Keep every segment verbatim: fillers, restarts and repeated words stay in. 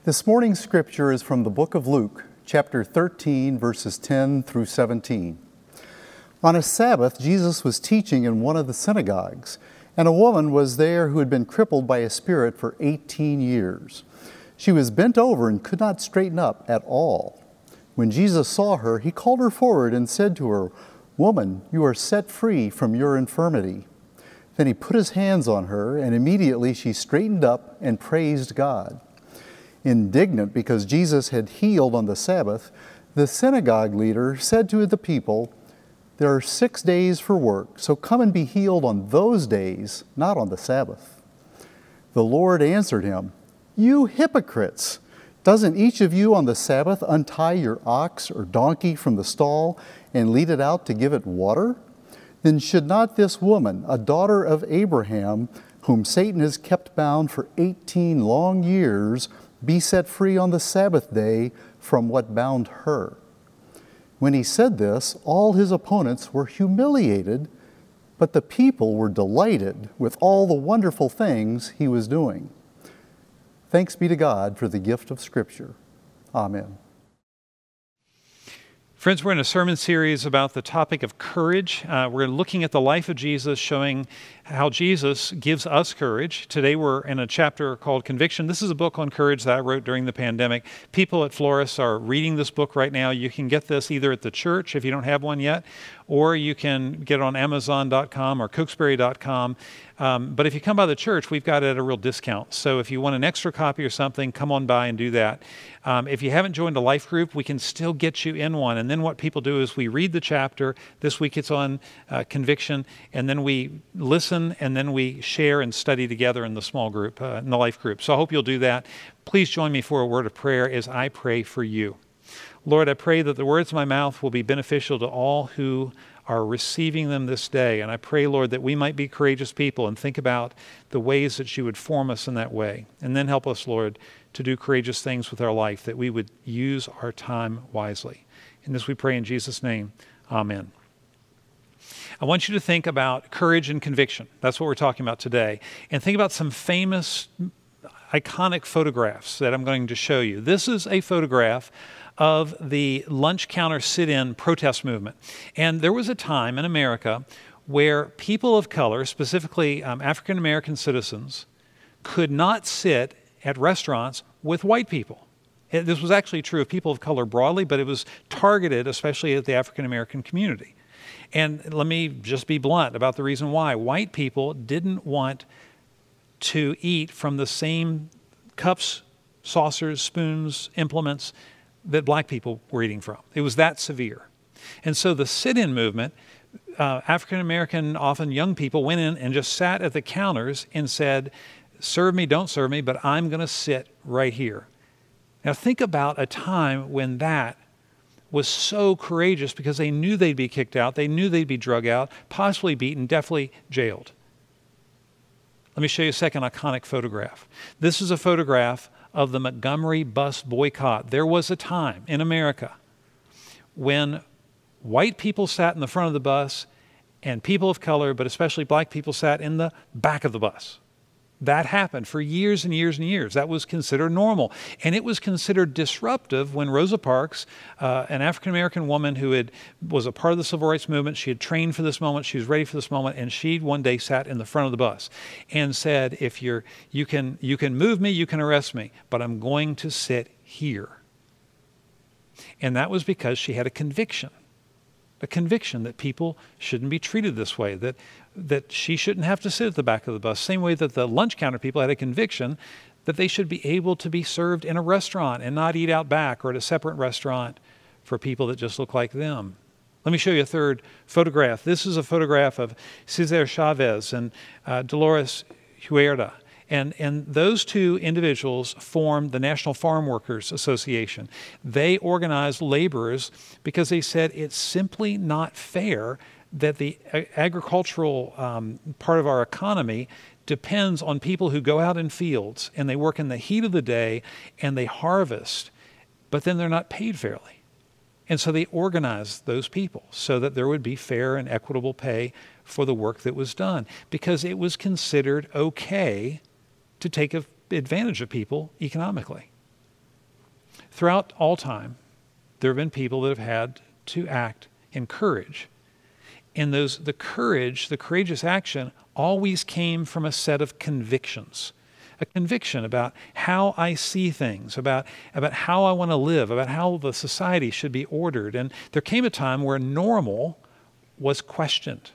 This morning's scripture is from the book of Luke, chapter thirteen, verses ten through seventeen. On a Sabbath, Jesus was teaching in one of the synagogues, and a woman was there who had been crippled by a spirit for eighteen years. She was bent over and could not straighten up at all. When Jesus saw her, he called her forward and said to her, "Woman, you are set free from your infirmity." Then he put his hands on her, and immediately she straightened up and praised God. Indignant because Jesus had healed on the Sabbath, the synagogue leader said to the people, "There are six days for work, so come and be healed on those days, not on the Sabbath." The Lord answered him, "You hypocrites! Doesn't each of you on the Sabbath untie your ox or donkey from the stall and lead it out to give it water? Then should not this woman, a daughter of Abraham, whom Satan has kept bound for eighteen long years, be set free on the Sabbath day from what bound her?" When he said this, all his opponents were humiliated, but the people were delighted with all the wonderful things he was doing. Thanks be to God for the gift of Scripture. Amen. Friends, we're in a sermon series about the topic of courage. Uh, we're looking at the life of Jesus, showing how Jesus gives us courage. Today we're in a chapter called Conviction. This is a book on courage that I wrote during the pandemic. People at Flores are reading this book right now. You can get this either at the church if you don't have one yet, or you can get it on amazon dot com or cokesbury dot com. Um, but if you come by the church, we've got it at a real discount. So if you want an extra copy or something, come on by and do that. Um, if you haven't joined a life group, we can still get you in one. And then what people do is we read the chapter. This week it's on uh, conviction. And then we listen, and then we share and study together in the small group, uh, in the life group. So I hope you'll do that. Please join me for a word of prayer as I pray for you. Lord, I pray that the words of my mouth will be beneficial to all who are receiving them this day. And I pray, Lord, that we might be courageous people and think about the ways that you would form us in that way. And then help us, Lord, to do courageous things with our life, that we would use our time wisely. And this we pray in Jesus' name. Amen. I want you to think about courage and conviction. That's what we're talking about today. And think about some famous, iconic photographs that I'm going to show you. This is a photograph of the lunch counter sit-in protest movement. And there was a time in America where people of color, specifically um, African-American citizens, could not sit at restaurants with white people. It, this was actually true of people of color broadly, but it was targeted especially at the African-American community. And let me just be blunt about the reason why. White people didn't want to eat from the same cups, saucers, spoons, implements that black people were eating from. It was that severe. And so the sit-in movement, uh, African-American, often young people, went in and just sat at the counters and said, "Serve me, don't serve me, but I'm going to sit right here." Now think about a time when that was so courageous because they knew they'd be kicked out, they knew they'd be drug out, possibly beaten, definitely jailed. Let me show you a second iconic photograph. This is a photograph of the Montgomery bus boycott. There was a time in America when white people sat in the front of the bus and people of color, but especially black people, sat in the back of the bus. That happened for years and years and years. That was considered normal. And it was considered disruptive when Rosa Parks, uh, an African-American woman who had, was a part of the civil rights movement, she had trained for this moment, she was ready for this moment, and she one day sat in the front of the bus and said, if you're, you can, you can move me, you can arrest me, but I'm going to sit here. And that was because she had a conviction. A conviction that people shouldn't be treated this way, that that she shouldn't have to sit at the back of the bus, same way that the lunch counter people had a conviction that they should be able to be served in a restaurant and not eat out back or at a separate restaurant for people that just look like them. Let me show you a third photograph. This is a photograph of Cesar Chavez and uh, Dolores Huerta. And, and those two individuals formed the National Farm Workers Association. They organized laborers because they said it's simply not fair that the agricultural um, part of our economy depends on people who go out in fields and they work in the heat of the day and they harvest, but then they're not paid fairly. And so they organized those people so that there would be fair and equitable pay for the work that was done, because it was considered okay to take advantage of people economically. Throughout all time, there have been people that have had to act in courage. And those, the courage, the courageous action always came from a set of convictions. A conviction about how I see things, about, about how I want to live, about how the society should be ordered. And there came a time where normal was questioned.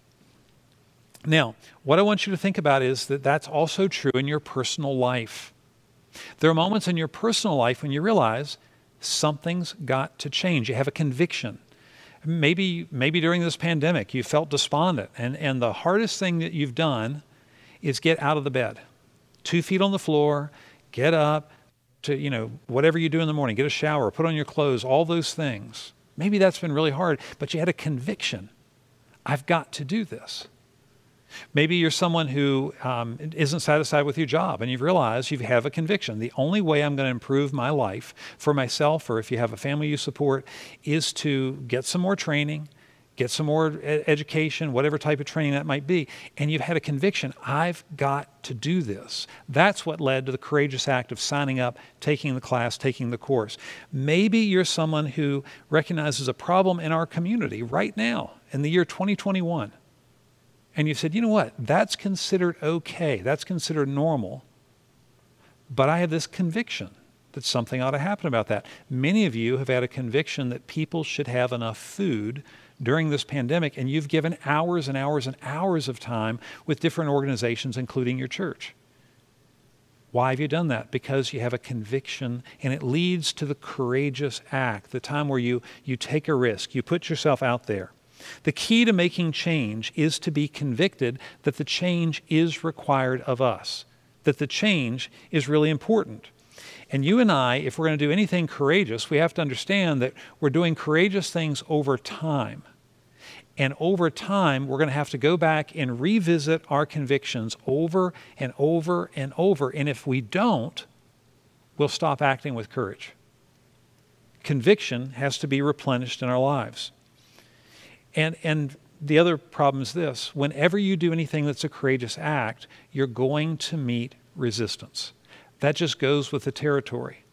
Now, what I want you to think about is that that's also true in your personal life. There are moments in your personal life when you realize something's got to change. You have a conviction. Maybe, maybe during this pandemic you felt despondent, and, and the hardest thing that you've done is get out of the bed. Two feet on the floor, get up, to, you know, whatever you do in the morning, get a shower, put on your clothes, all those things. Maybe that's been really hard, but you had a conviction. I've got to do this. Maybe you're someone who um, isn't satisfied with your job, and you've realized you have a conviction. The only way I'm going to improve my life for myself, or if you have a family you support, is to get some more training, get some more ed- education, whatever type of training that might be. And you've had a conviction, I've got to do this. That's what led to the courageous act of signing up, taking the class, taking the course. Maybe you're someone who recognizes a problem in our community right now in the year twenty twenty-one. And you said, you know what, that's considered okay, that's considered normal, but I have this conviction that something ought to happen about that. Many of you have had a conviction that people should have enough food during this pandemic, and you've given hours and hours and hours of time with different organizations, including your church. Why have you done that? Because you have a conviction, and it leads to the courageous act, the time where you, you take a risk, you put yourself out there. The key to making change is to be convicted that the change is required of us, that the change is really important. And you and I, if we're going to do anything courageous, we have to understand that we're doing courageous things over time. And over time, we're going to have to go back and revisit our convictions over and over and over. And if we don't, we'll stop acting with courage. Conviction has to be replenished in our lives. And and the other problem is this: whenever you do anything that's a courageous act, you're going to meet resistance. That just goes with the territory.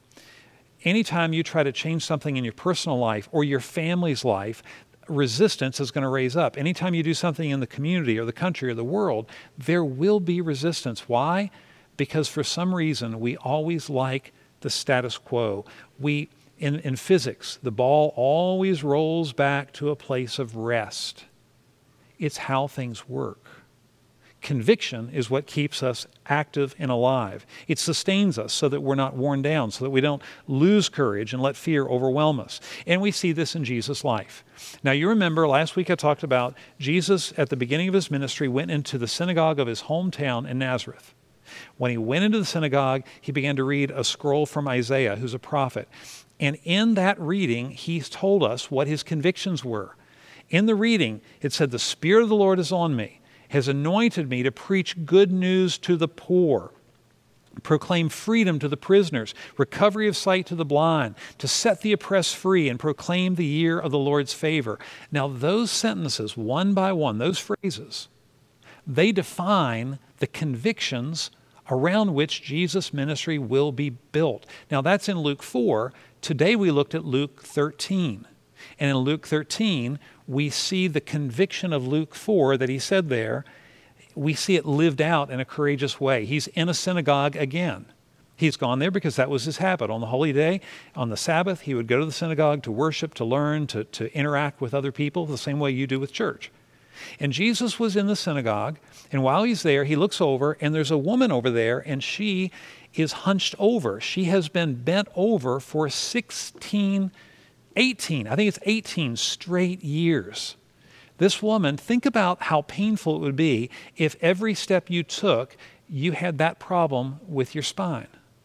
Anytime you try to change something in your personal life or your family's life, resistance is going to raise up. Anytime you do something in the community or the country or the world, there will be resistance. Why? Because for some reason, we always like the status quo. We In, in physics, the ball always rolls back to a place of rest. It's how things work. Conviction is what keeps us active and alive. It sustains us so that we're not worn down, so that we don't lose courage and let fear overwhelm us. And we see this in Jesus' life. Now, you remember last week I talked about Jesus at the beginning of his ministry went into the synagogue of his hometown in Nazareth. When he went into the synagogue, he began to read a scroll from Isaiah, who's a prophet. And in that reading, he told us what his convictions were. In the reading, it said, "The Spirit of the Lord is on me, has anointed me to preach good news to the poor, proclaim freedom to the prisoners, recovery of sight to the blind, to set the oppressed free, and proclaim the year of the Lord's favor." Now, those sentences, one by one, those phrases, they define the convictions around which Jesus' ministry will be built. Now, that's in Luke four. Today we looked at Luke thirteen. And in Luke thirteen, we see the conviction of Luke four that he said there. We see it lived out in a courageous way. He's in a synagogue again. He's gone there because that was his habit. On the holy day, on the Sabbath, he would go to the synagogue to worship, to learn, to, to interact with other people the same way you do with church. And Jesus was in the synagogue, and while he's there, he looks over, and there's a woman over there, and she is hunched over. She has been bent over for sixteen, eighteen, I think it's eighteen straight years. This woman, think about how painful it would be if every step you took, you had that problem with your spine.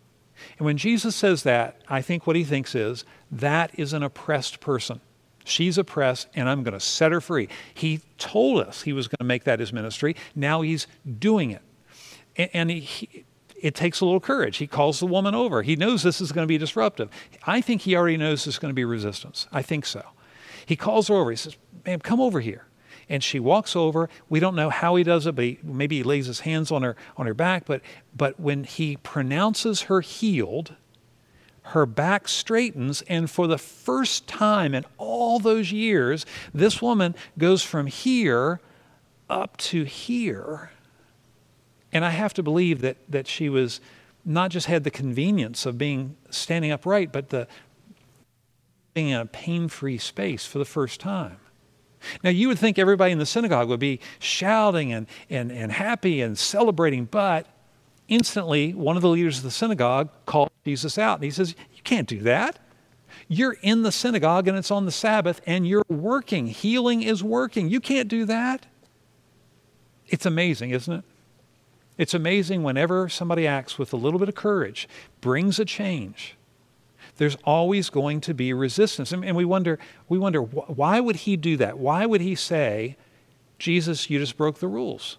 And when Jesus says that, I think what he thinks is, that is an oppressed person. She's oppressed, and I'm going to set her free. He told us he was going to make that his ministry. Now he's doing it. And, and he, he, it takes a little courage. He calls the woman over. He knows this is going to be disruptive. I think he already knows there's going to be resistance. I think so. He calls her over. He says, "Ma'am, come over here." And she walks over. We don't know how he does it, but he, maybe he lays his hands on her on her back. But, but when he pronounces her healed, her back straightens, and for the first time in all those years, this woman goes from here up to here. And I have to believe that, that she was not just had the convenience of being standing upright, but the being in a pain-free space for the first time. Now, you would think everybody in the synagogue would be shouting and, and, and happy and celebrating, but instantly, one of the leaders of the synagogue called Jesus out, and he says, you can't do that. You're in the synagogue, and it's on the Sabbath, and you're working. Healing is working. You can't do that. It's amazing, isn't it? It's amazing whenever somebody acts with a little bit of courage, brings a change, there's always going to be resistance. And, and we wonder, we wonder, wh- why would he do that? Why would he say, Jesus, you just broke the rules?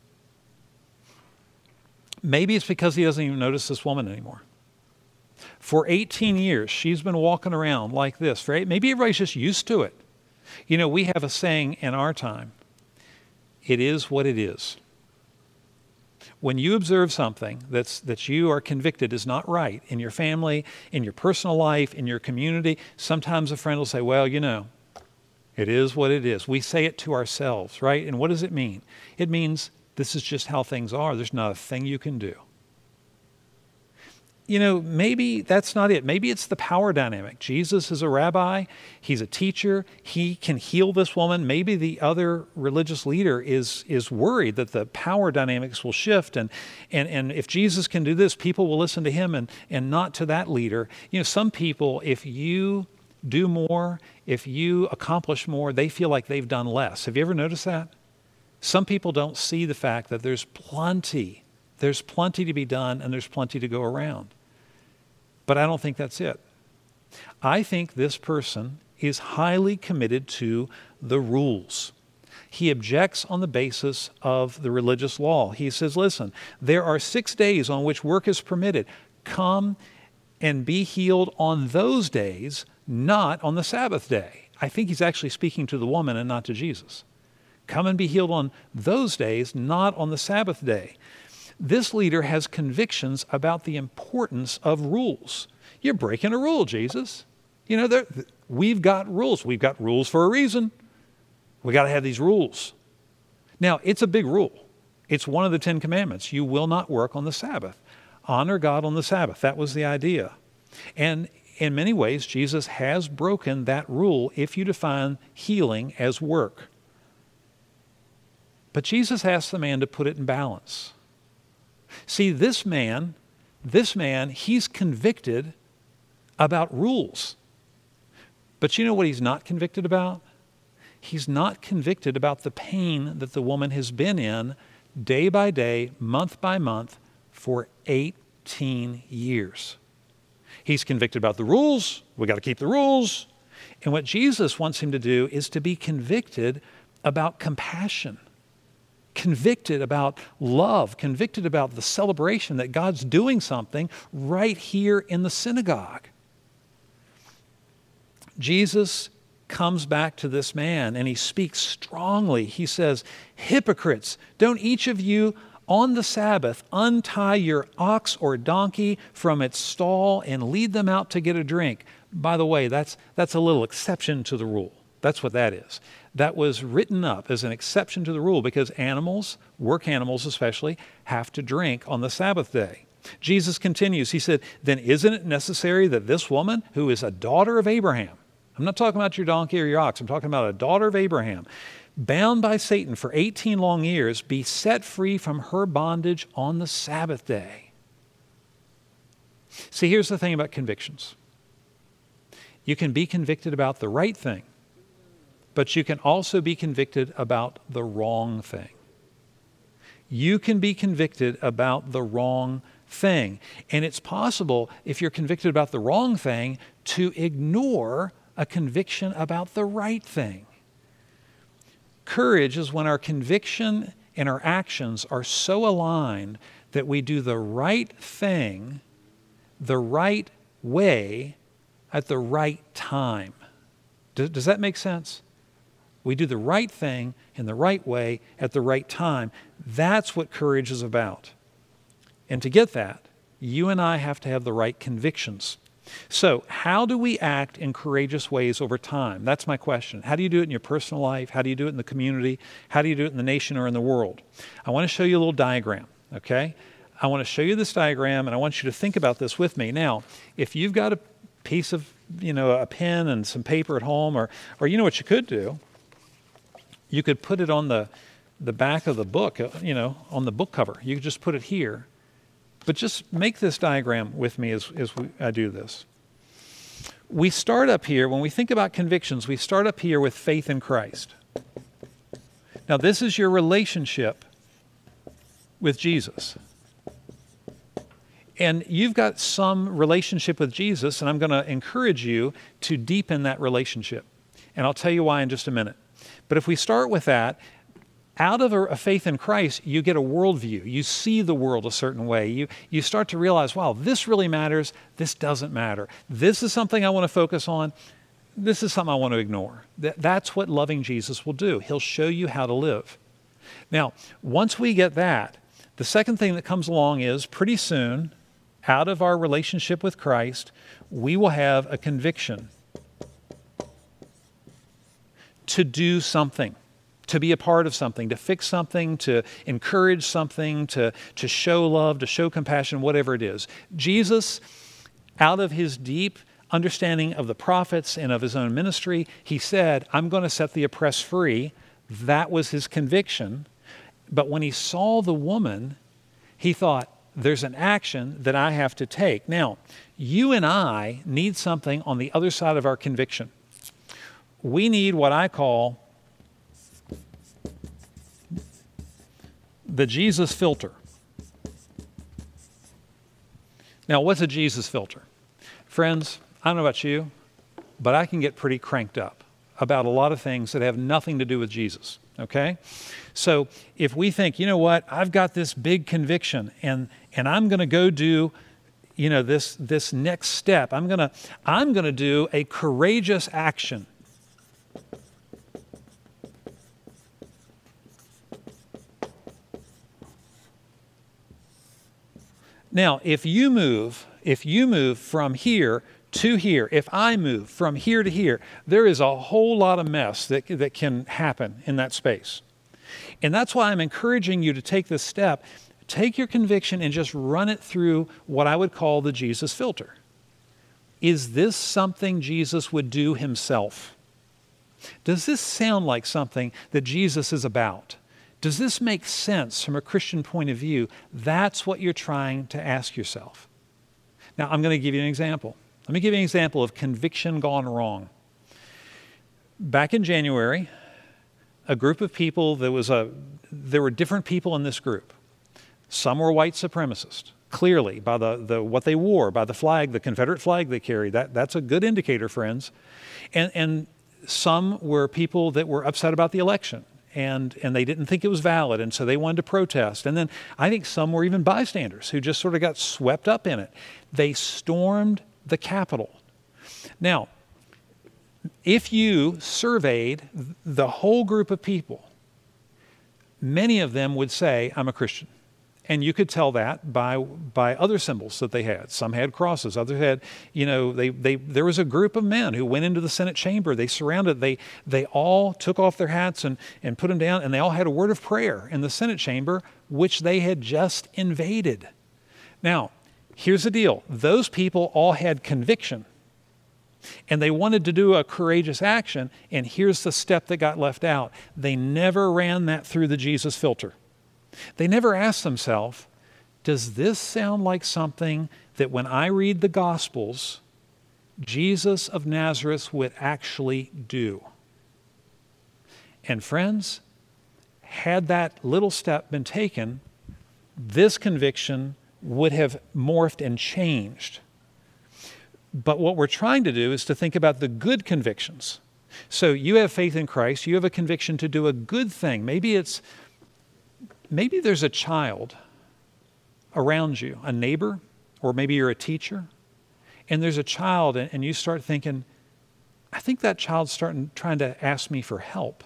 Maybe it's because he doesn't even notice this woman anymore. For eighteen years, she's been walking around like this. Right? Maybe everybody's just used to it. You know, we have a saying in our time, it is what it is. When you observe something that's, that you are convicted is not right in your family, in your personal life, in your community, sometimes a friend will say, well, you know, it is what it is. We say it to ourselves, right? And what does it mean? It means this is just how things are. There's not a thing you can do. You know, maybe that's not it. Maybe it's the power dynamic. Jesus is a rabbi. He's a teacher. He can heal this woman. Maybe the other religious leader is, is worried that the power dynamics will shift. And, and, and if Jesus can do this, people will listen to him and, and not to that leader. You know, some people, if you do more, if you accomplish more, they feel like they've done less. Have you ever noticed that? Some people don't see the fact that there's plenty. There's plenty to be done and there's plenty to go around. But I don't think that's it. I think this person is highly committed to the rules. He objects on the basis of the religious law. He says, listen, there are six days on which work is permitted. Come and be healed on those days, not on the Sabbath day. I think he's actually speaking to the woman and not to Jesus. Come and be healed on those days, not on the Sabbath day. This leader has convictions about the importance of rules. You're breaking a rule, Jesus. You know, there, we've got rules. We've got rules for a reason. We got to have these rules. Now, it's a big rule. It's one of the Ten Commandments. You will not work on the Sabbath. Honor God on the Sabbath. That was the idea. And in many ways, Jesus has broken that rule if you define healing as work. But Jesus asked the man to put it in balance. See, this man, this man, he's convicted about rules. But you know what he's not convicted about? He's not convicted about the pain that the woman has been in day by day, month by month, for eighteen years. He's convicted about the rules. We got to keep the rules. And what Jesus wants him to do is to be convicted about compassion. Convicted about love, convicted about the celebration that God's doing something right here in the synagogue. Jesus comes back to this man and he speaks strongly. He says, hypocrites, don't each of you on the Sabbath untie your ox or donkey from its stall and lead them out to get a drink? By the way, that's, that's a little exception to the rule. That's what that is. That was written up as an exception to the rule because animals, work animals especially, have to drink on the Sabbath day. Jesus continues. He said, then isn't it necessary that this woman, who is a daughter of Abraham, I'm not talking about your donkey or your ox, I'm talking about a daughter of Abraham, bound by Satan for eighteen long years, be set free from her bondage on the Sabbath day? See, here's the thing about convictions. You can be convicted about the right thing, but you can also be convicted about the wrong thing. You can be convicted about the wrong thing. And it's possible, if you're convicted about the wrong thing, to ignore a conviction about the right thing. Courage is when our conviction and our actions are so aligned that we do the right thing, the right way, at the right time. Does, does that make sense? We do the right thing in the right way at the right time. That's what courage is about. And to get that, you and I have to have the right convictions. So how do we act in courageous ways over time? That's my question. How do you do it in your personal life? How do you do it in the community? How do you do it in the nation or in the world? I want to show you a little diagram, okay? I want to show you this diagram, and I want you to think about this with me. Now, if you've got a piece of, you know, a pen and some paper at home, or, or you know what you could do? You could put it on the, the back of the book, you know, on the book cover. You could just put it here. But just make this diagram with me as, as we, I do this. We start up here, when we think about convictions, we start up here with faith in Christ. Now, this is your relationship with Jesus. And you've got some relationship with Jesus, and I'm going to encourage you to deepen that relationship. And I'll tell you why in just a minute. But if we start with that, out of a, a faith in Christ, you get a worldview. You see the world a certain way. You, you start to realize, wow, this really matters. This doesn't matter. This is something I want to focus on. This is something I want to ignore. That, that's what loving Jesus will do. He'll show you how to live. Now, once we get that, the second thing that comes along is pretty soon, out of our relationship with Christ, we will have a conviction to do something. To be a part of something, to fix something, to encourage something, to, to show love, to show compassion, whatever it is. Jesus, out of his deep understanding of the prophets and of his own ministry, he said, I'm going to set the oppressed free. That was his conviction. But when he saw the woman, he thought, there's an action that I have to take. Now, you and I need something on the other side of our conviction. We need what I call the Jesus filter. Now, what's a Jesus filter? Friends, I don't know about you, but I can get pretty cranked up about a lot of things that have nothing to do with Jesus, okay? So if we think, you know what, I've got this big conviction and, and I'm going to go do, you know, this, this next step. I'm going to, I'm going to do a courageous action. Now, if you move, if you move from here to here, if I move from here to here, there is a whole lot of mess that, that can happen in that space. And that's why I'm encouraging you to take this step. Take your conviction and just run it through what I would call the Jesus filter. Is this something Jesus would do himself? Does this sound like something that Jesus is about? Does this make sense from a Christian point of view? That's what you're trying to ask yourself. Now, I'm going to give you an example. Let me give you an example of conviction gone wrong. Back in January, a group of people, there was a, there were different people in this group. Some were white supremacists, clearly, by the, the what they wore, by the flag, the Confederate flag they carried. That, that's a good indicator, friends. And, and some were people that were upset about the election. And, and they didn't think it was valid, and so they wanted to protest. And then I think some were even bystanders who just sort of got swept up in it. They stormed the Capitol. Now, if you surveyed the whole group of people, many of them would say, I'm a Christian. And you could tell that by by other symbols that they had. Some had crosses, others had, you know, they they there was a group of men who went into the Senate chamber. They surrounded, they they all took off their hats and, and put them down, and they all had a word of prayer in the Senate chamber, which they had just invaded. Now, here's the deal. Those people all had conviction. And they wanted to do a courageous action, and here's the step that got left out. They never ran that through the Jesus filter. They never asked themselves, does this sound like something that when I read the Gospels, Jesus of Nazareth would actually do? And friends, had that little step been taken, this conviction would have morphed and changed. But what we're trying to do is to think about the good convictions. So you have faith in Christ, you have a conviction to do a good thing. Maybe it's Maybe there's a child around you, a neighbor, or maybe you're a teacher, and there's a child, and you start thinking, I think that child's starting trying to ask me for help.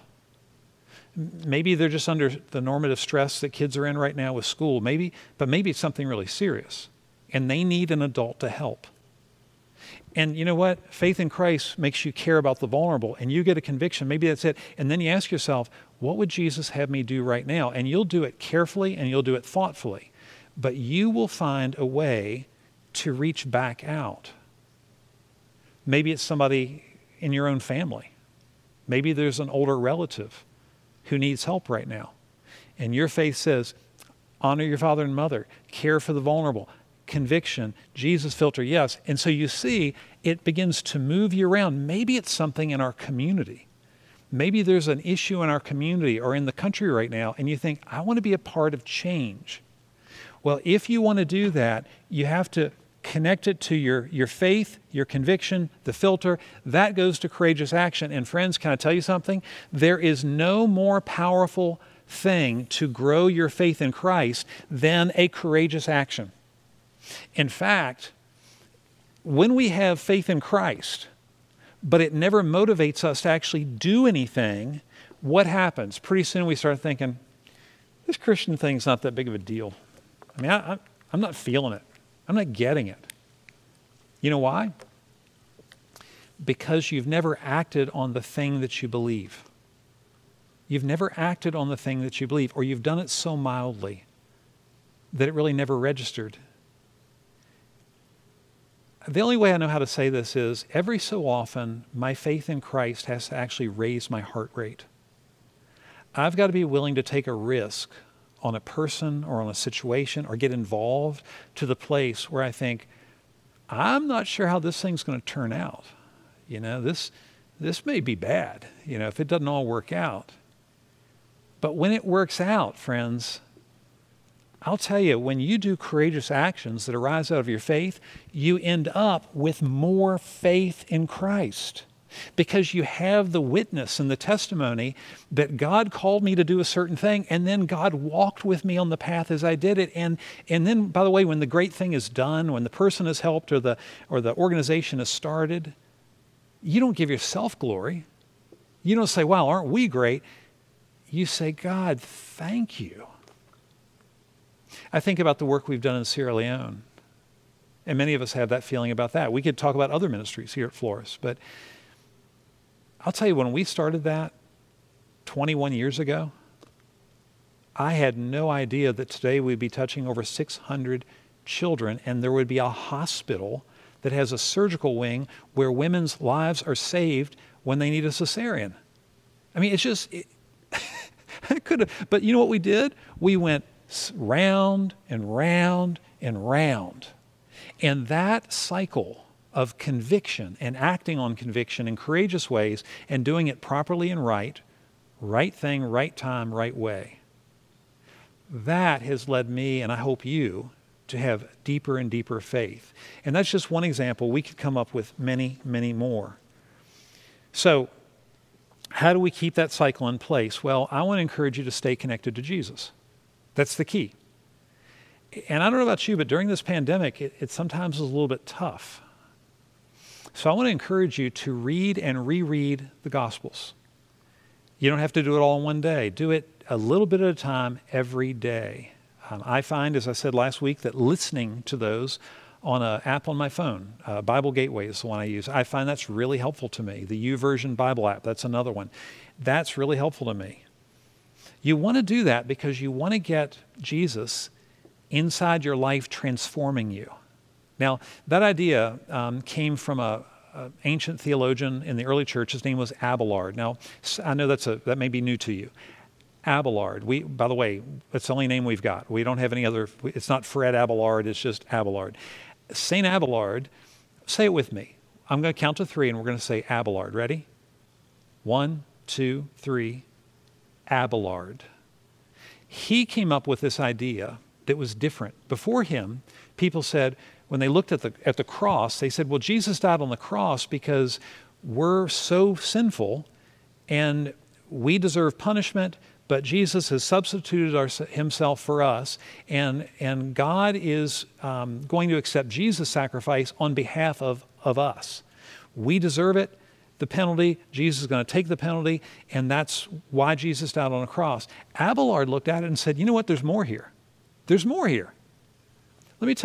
Maybe they're just under the normative stress that kids are in right now with school, maybe, but maybe it's something really serious, and they need an adult to help. And you know what? Faith in Christ makes you care about the vulnerable, and you get a conviction. Maybe that's it. And then you ask yourself, what would Jesus have me do right now? And you'll do it carefully and you'll do it thoughtfully. But you will find a way to reach back out. Maybe it's somebody in your own family. Maybe there's an older relative who needs help right now. And your faith says, honor your father and mother, care for the vulnerable, conviction, Jesus filter, yes. And so you see, it begins to move you around. Maybe it's something in our community. Maybe there's an issue in our community or in the country right now, and you think, I want to be a part of change. Well, if you want to do that, you have to connect it to your, your faith, your conviction, the filter. That goes to courageous action. And friends, can I tell you something? There is no more powerful thing to grow your faith in Christ than a courageous action. In fact, when we have faith in Christ, but it never motivates us to actually do anything, what happens? Pretty soon we start thinking, this Christian thing's not that big of a deal. I mean, I, I, I'm not feeling it. I'm not getting it. You know why? Because you've never acted on the thing that you believe. You've never acted on the thing that you believe, or you've done it so mildly that it really never registered. The only way I know how to say this is every so often, my faith in Christ has to actually raise my heart rate. I've got to be willing to take a risk on a person or on a situation or get involved to the place where I think, I'm not sure how this thing's going to turn out. You know, this, this may be bad, you know, if it doesn't all work out. But when it works out, friends, I'll tell you, when you do courageous actions that arise out of your faith, you end up with more faith in Christ because you have the witness and the testimony that God called me to do a certain thing, and then God walked with me on the path as I did it. And, and then, by the way, when the great thing is done, when the person is helped or the, or the organization is started, you don't give yourself glory. You don't say, wow, aren't we great? You say, God, thank you. I think about the work we've done in Sierra Leone, and many of us have that feeling about that. We could talk about other ministries here at Flores, but I'll tell you, when we started that twenty-one years ago, I had no idea that today we'd be touching over six hundred children, and there would be a hospital that has a surgical wing where women's lives are saved when they need a cesarean. I mean, it's just, it, I could have, but you know what we did? We went round and round and round. And that cycle of conviction and acting on conviction in courageous ways and doing it properly and right, right thing, right time, right way, that has led me, and I hope you, to have deeper and deeper faith. And that's just one example. We could come up with many, many more. So how do we keep that cycle in place? Well, I want to encourage you to stay connected to Jesus. That's the key. And I don't know about you, but during this pandemic, it, it sometimes is a little bit tough. So I want to encourage you to read and reread the Gospels. You don't have to do it all in one day. Do it a little bit at a time every day. Um, I find, as I said last week, that listening to those on an app on my phone, uh, Bible Gateway is the one I use. I find that's really helpful to me. The YouVersion Bible app, that's another one. That's really helpful to me. You want to do that because you want to get Jesus inside your life transforming you. Now, that idea um, came from a, a ancient theologian in the early church. His name was Abelard. Now, I know that's a, that may be new to you. Abelard. We, by the way, that's the only name we've got. We don't have any other, it's not Fred Abelard, it's just Abelard. Saint Abelard, say it with me. I'm going to count to three and we're going to say Abelard. Ready? One, two, three. Abelard. He came up with this idea that was different. Before him, people said, when they looked at the, at the cross, they said, well, Jesus died on the cross because we're so sinful and we deserve punishment, but Jesus has substituted our, himself for us, and, and God is um, going to accept Jesus' sacrifice on behalf of, of us. We deserve it, the penalty. Jesus is going to take the penalty, and that's why Jesus died on a cross. Abelard looked at it and said, you know what, there's more here. There's more here. Let me tell you,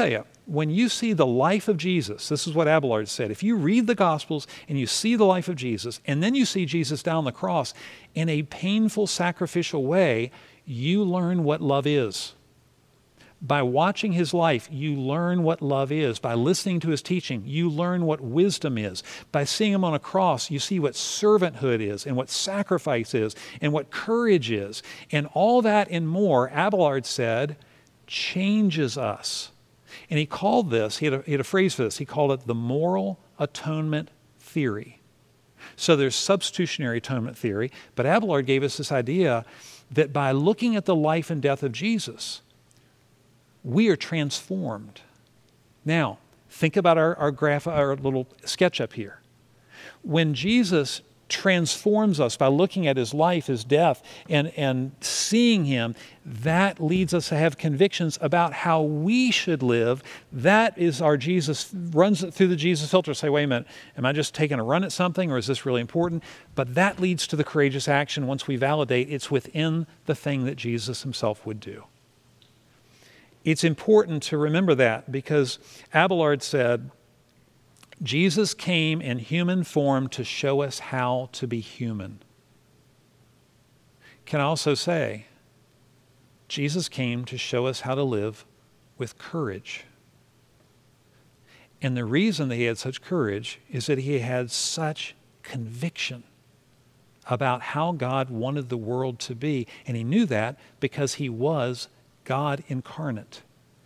when you see the life of Jesus, this is what Abelard said, if you read the Gospels and you see the life of Jesus, and then you see Jesus down the cross in a painful, sacrificial way, you learn what love is. By watching his life, you learn what love is. By listening to his teaching, you learn what wisdom is. By seeing him on a cross, you see what servanthood is and what sacrifice is and what courage is. And all that and more, Abelard said, changes us. And he called this, he had, a, he had a phrase for this, he called it the moral atonement theory. So there's substitutionary atonement theory, but Abelard gave us this idea that by looking at the life and death of Jesus, we are transformed. Now, think about our, our graph, our little sketch up here. When Jesus transforms us by looking at his life, his death, and, and seeing him, that leads us to have convictions about how we should live. That is our Jesus, runs it through the Jesus filter. Say, wait a minute, am I just taking a run at something, or is this really important? But that leads to the courageous action once we validate it's within the thing that Jesus himself would do. It's important to remember that because Abelard said, Jesus came in human form to show us how to be human. Can I also say, Jesus came to show us how to live with courage. And the reason that he had such courage is that he had such conviction about how God wanted the world to be. And he knew that because he was God incarnate.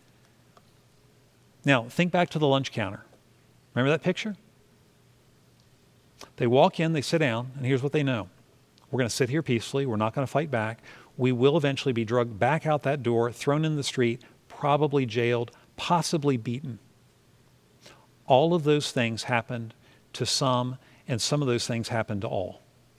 Now, think back to the lunch counter. Remember that picture? They walk in, they sit down, and here's what they know. We're going to sit here peacefully. We're not going to fight back. We will eventually be dragged back out that door, thrown in the street, probably jailed, possibly beaten. All of those things happened to some, and some of those things happened to all.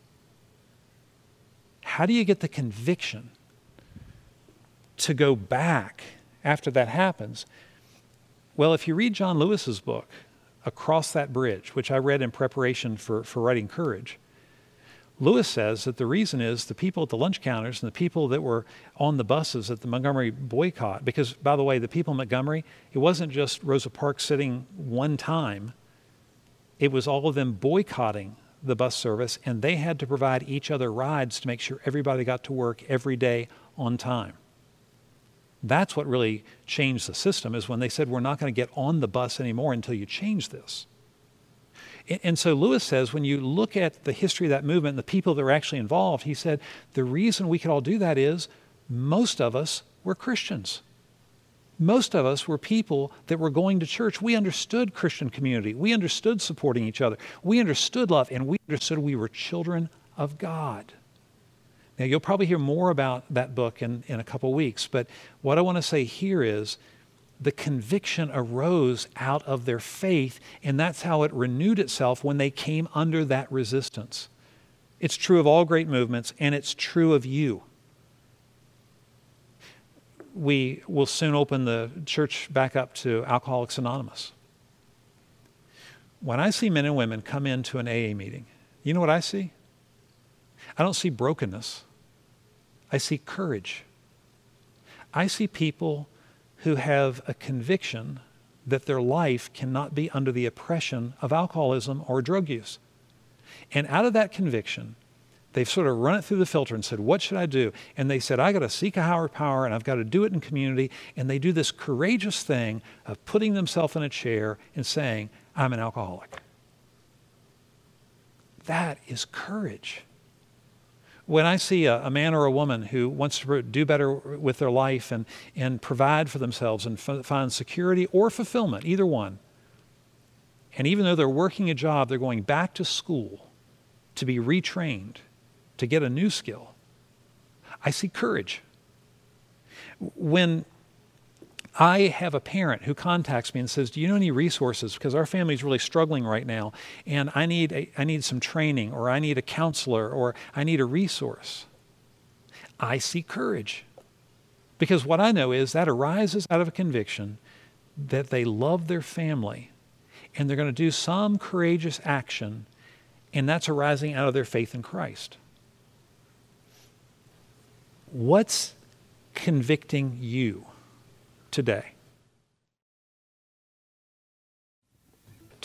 How do you get the conviction to go back after that happens? Well, if you read John Lewis's book, Across That Bridge, which I read in preparation for, for writing Courage, Lewis says that the reason is the people at the lunch counters and the people that were on the buses at the Montgomery boycott, because, by the way, the people in Montgomery, it wasn't just Rosa Parks sitting one time. It was all of them boycotting the bus service, and they had to provide each other rides to make sure everybody got to work every day on time. That's what really changed the system, is when they said, we're not going to get on the bus anymore until you change this. And, and so Lewis says, when you look at the history of that movement and the people that were actually involved, he said, the reason we could all do that is most of us were Christians. Most of us were people that were going to church. We understood Christian community. We understood supporting each other. We understood love, and we understood we were children of God. Now, you'll probably hear more about that book in, in a couple weeks, but what I want to say here is the conviction arose out of their faith, and that's how it renewed itself when they came under that resistance. It's true of all great movements, and it's true of you. We will soon open the church back up to Alcoholics Anonymous. When I see men and women come into an A A meeting, you know what I see? I don't see brokenness. I see courage. I see people who have a conviction that their life cannot be under the oppression of alcoholism or drug use. And out of that conviction, they've sort of run it through the filter and said, what should I do? And they said, I got to seek a higher power, and I've got to do it in community. And they do this courageous thing of putting themselves in a chair and saying, I'm an alcoholic. That is courage. When I see a, a man or a woman who wants to do better with their life and, and provide for themselves and f- find security or fulfillment, either one, and even though they're working a job, they're going back to school to be retrained, to get a new skill, I see courage. When I have a parent who contacts me and says, do you know any resources? Because our family is really struggling right now, and I need, a, I need some training, or I need a counselor, or I need a resource. I see courage. Because what I know is that arises out of a conviction that they love their family, and they're going to do some courageous action, and that's arising out of their faith in Christ. What's convicting you today?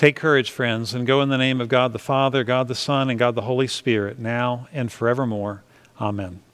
Take courage, friends, and go in the name of God the Father, God the Son, and God the Holy Spirit, now and forevermore. Amen.